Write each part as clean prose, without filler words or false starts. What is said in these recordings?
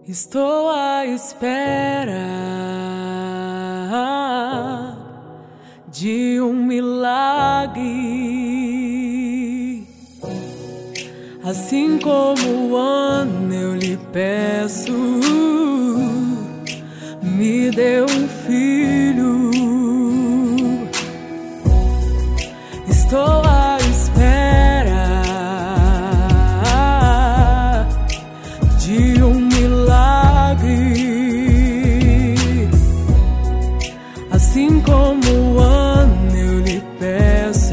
Estou à espera de um milagre. Assim como Ana, eu lhe peço, me dê um filho. Estou à espera de um milagre. Assim como Ana, eu lhe peço,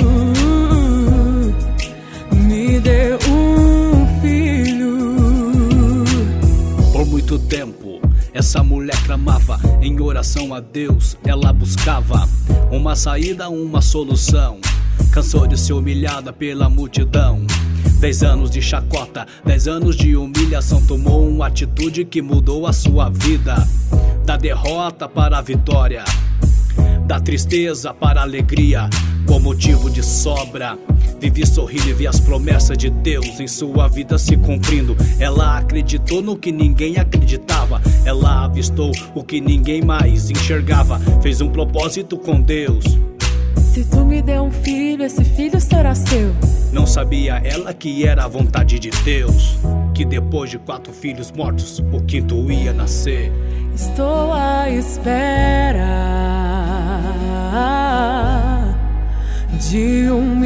me dê um filho. Por muito tempo essa mulher clamava em oração a Deus. Ela buscava uma saída, uma solução. Cansou de ser humilhada pela multidão. 10 anos de chacota, 10 anos de humilhação. Tomou uma atitude que mudou a sua vida. Da derrota para a vitória, da tristeza para a alegria. Com motivo de sobra, vivi sorrindo e vi as promessas de Deus em sua vida se cumprindo. Ela acreditou no que ninguém acreditava. Ela avistou o que ninguém mais enxergava. Fez um propósito com Deus. Se tu me der um filho, esse filho será seu. Não sabia ela que era a vontade de Deus, que depois de 4 filhos mortos, o 5º ia nascer. Estou à espera de um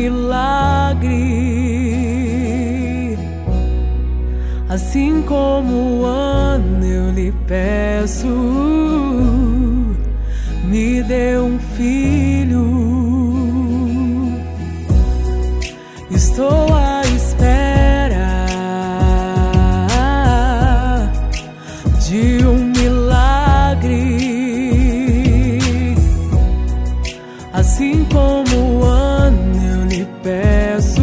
milagre. Assim como Ana, eu lhe peço, me dê um filho. Estou à espera de um milagre. Assim como Ana, eu lhe peço,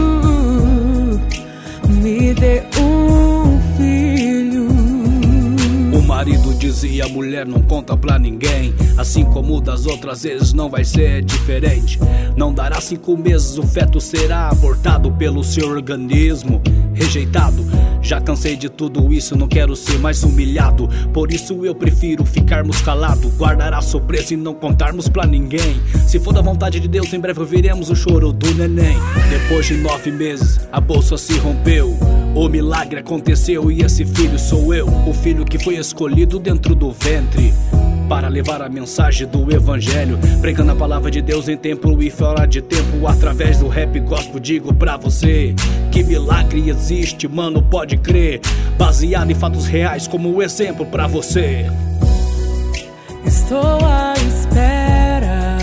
me dê um filho. O marido dizia: mulher não conta pra ninguém. Assim como das outras vezes não vai ser diferente. Não dará 5 meses, o feto será abortado pelo seu organismo rejeitado. Já cansei de tudo isso, não quero ser mais humilhado. Por isso eu prefiro ficarmos calados, guardar a surpresa e não contarmos pra ninguém. Se for da vontade de Deus, em breve ouviremos o choro do neném. Depois de 9 meses, a bolsa se rompeu. O milagre aconteceu e esse filho sou eu. O filho que foi escolhido dentro do ventre para levar a mensagem do evangelho, pregando a palavra de Deus em tempo e fora de tempo. Através do rap gospel digo pra você que milagre existe, mano, pode crer. Baseado em fatos reais como exemplo pra você. Estou à espera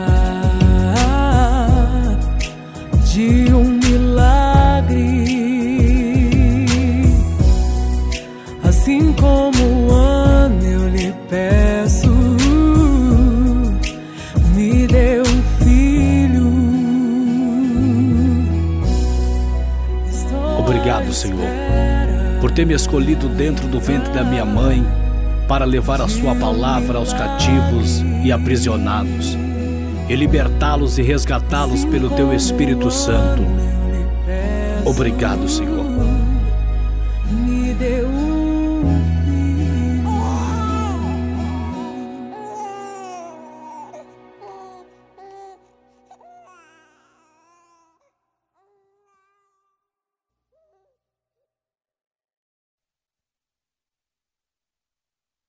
de um milagre. Assim como Ana, eu lhe peço, me dê um filho. Obrigado, Senhor, por ter me escolhido dentro do ventre da minha mãe para levar a sua palavra aos cativos e aprisionados, e libertá-los e resgatá-los pelo teu Espírito Santo. Obrigado, Senhor.